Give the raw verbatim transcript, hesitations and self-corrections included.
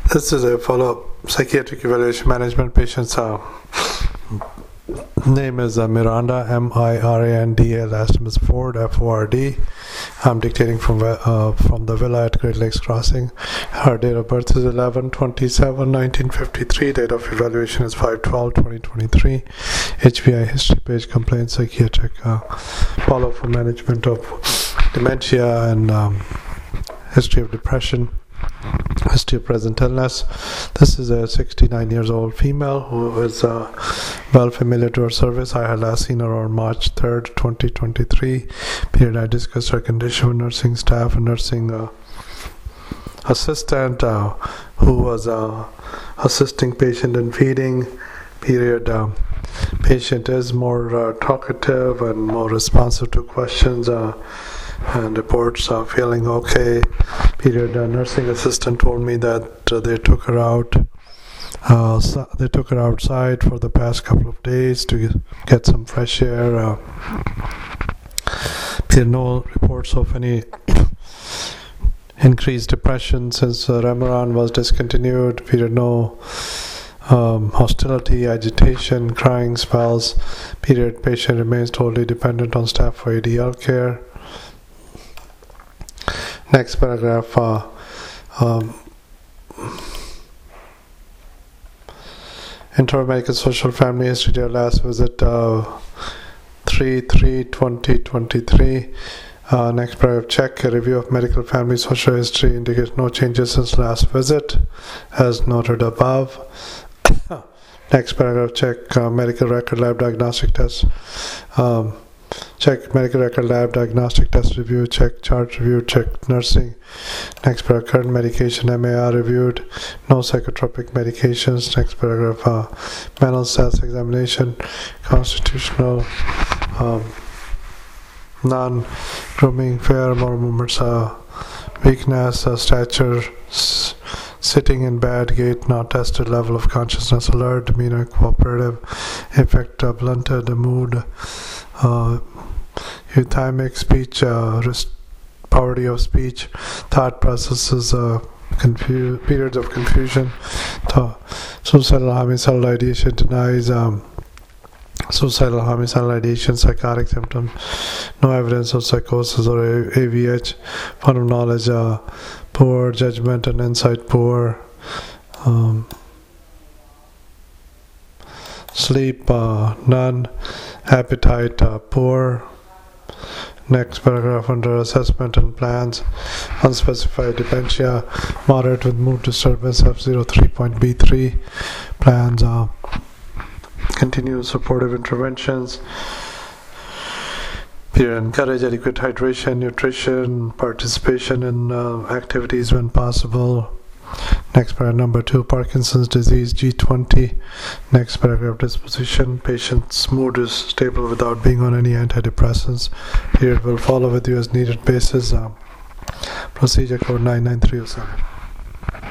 This is a follow-up psychiatric evaluation management. Patient's uh, name is uh, Miranda, M I R A N D A. Last name is Ford, F O R D. I'm dictating from uh, from the villa at Great Lakes Crossing. Her date of birth is eleven twenty-seven nineteen fifty-three. Date of evaluation is five twelve twenty twenty-three. H P I history page, complaint, psychiatric uh, follow-up for management of dementia and um, history of depression. History of present illness. This is a sixty-nine years old female who is uh, well familiar to our service. I had last seen her on March third twenty twenty-three. Period I discussed her condition with nursing staff and nursing uh, assistant uh, who was uh, assisting patient in feeding. Period uh, patient is more uh, talkative and more responsive to questions uh, and reports uh, feeling okay. Period. Uh, nursing assistant told me that uh, they took her out. Uh, so they took her outside for the past couple of days to get some fresh air. Uh, there are no reports of any increased depression since uh, Remeron was discontinued. Period. No um, hostility, agitation, crying spells. Period. Patient remains totally dependent on staff for A D L care. Next paragraph. Uh, um, Intermedical social family history. Their last visit uh, three three twenty twenty-three. Uh, next paragraph. Check a review of medical family social history indicates no changes since last visit, as noted above. Next paragraph. Check uh, medical record lab diagnostic test. Um, Check medical record lab diagnostic test review. Check chart review. Check nursing. Next paragraph. Current medication M A R reviewed. No psychotropic medications. Next paragraph. Uh, mental status examination. Constitutional. Um, non-grooming. Fair motor movements. Uh, weakness. Uh, stature. S- sitting in bed. Gait not tested. Level of consciousness. Alert. Demeanor. Cooperative. Effect. Uh, blunted. Mood. Uh, euthymic speech, uh, rest- poverty of speech, thought processes, uh, confu- periods of confusion, th- suicidal homicidal ideation, denies um, suicidal homicidal ideation, psychotic symptoms, no evidence of psychosis or A- AVH, fund of knowledge, uh, poor judgment and insight, poor. Um, Sleep, uh, none. Appetite, uh, poor. Next paragraph under assessment and plans. Unspecified dementia, moderate with mood disturbance, F zero three point B three. Plans, uh, continue supportive interventions. Period. Encourage adequate hydration, nutrition, participation in uh, activities when possible. Next paragraph number two, Parkinson's disease, G twenty. Next paragraph, disposition. Patient's mood is stable without being on any antidepressants. Period. Will follow with you as needed basis. Um, procedure code nine nine three oh seven.